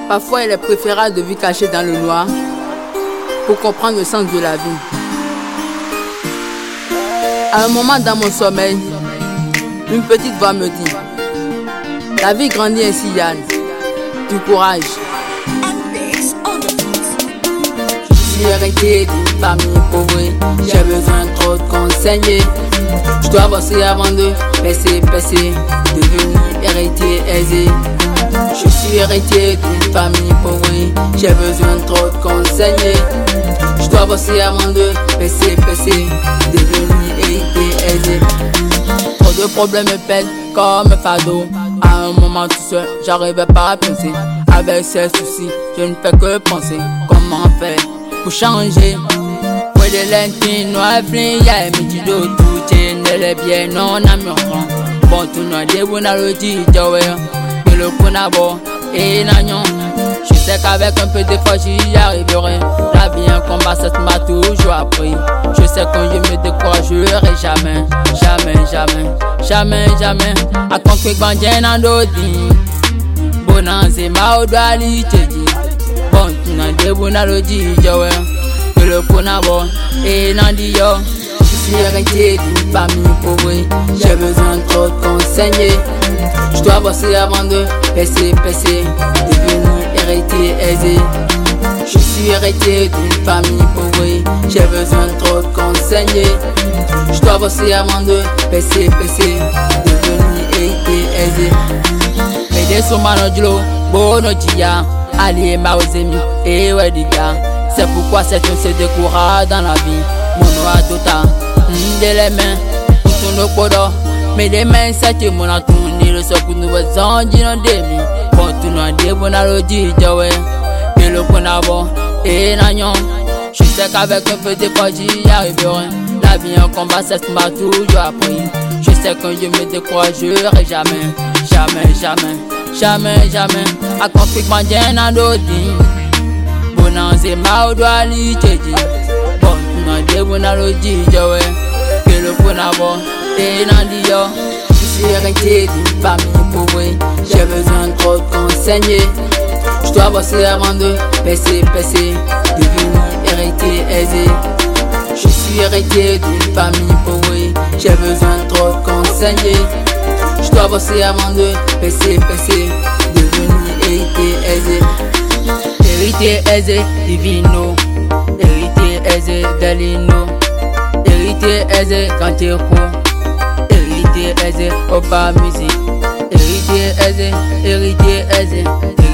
Parfois il est préférable de vivre caché dans le noir pour comprendre le sens de la vie. À un moment dans mon sommeil, une petite voix me dit: la vie grandit ainsi, Yann, du courage. Je suis héritier d'une famille pauvre, j'ai besoin trop de conseiller. Je dois bosser avant de percer, devenir héritier aisé. Je suis héritier d'une famille pauvre, j'ai besoin trop de conseiller. Je dois bosser avant de percer, devenir héritier aisé. Trop de problèmes me pèsent comme un fardeau. À un moment tout seul, j'arrivais pas à penser. Avec ces soucis, je ne fais que penser comment faire pour changer. Pour de l'intime, noir, flin, y'a un petit dos, tout est n'est bien, non, n'a mieux grand. Bon, tout n'a des bons à l'audio, que le coup n'a bon, et n'agnon. Je sais qu'avec un peu d'effort, j'y arriverai. La vie, un combat, ça m'a toujours appris. Je sais quand je me découragerai jamais, jamais. A compris quand j'ai un dodi. Bonanze, ma odalité dit. Bon, tu n'as des bons à l'audio, que le coup n'a bon, et n'agnon. Je suis héritier d'une famille pauvre, j'ai besoin trop de conseiller. Je dois bosser avant de percer, devenir héritier aisé. Je suis héritier d'une famille pauvre, j'ai besoin trop de conseiller. Je dois bosser avant de percer, devenir héritier aisé. Mede somano djlo, bono dia, allié ma ozemi, et ouais diga. C'est pourquoi certains se découragent dans la vie. Mon noir d'ota, de les mains, tout nos podos. Mais les mains, c'est mon atouni, le socle nous voisons, d'un demi. Bon, tout nous a dit, bon, à l'audio, que le point avant, et n'agnon. Je sais qu'avec un peu d'effort, j'y arriverai. La vie en combat, ça m'a toujours appris. Je sais que je me découragerai jamais. A compris que j'ai un dodi. Bonanze, ma odalité dit. Bon, tout nous a dit, bon, à l'audio, que le point avant. Et n'agnon. Je suis héritier d'une famille pauvre, j'ai besoin trop de conseiller. Je dois bosser avant de percer, devenir héritier aisé. Je suis héritier d'une famille pauvre, j'ai besoin trop de conseiller. Je dois bosser avant de percer, devenir héritier aisé. Héritier aisé, divino. Héritier aisé, delino. Héritier aisé, cantero. Héritier aisé, opa musique. Héritier aisé,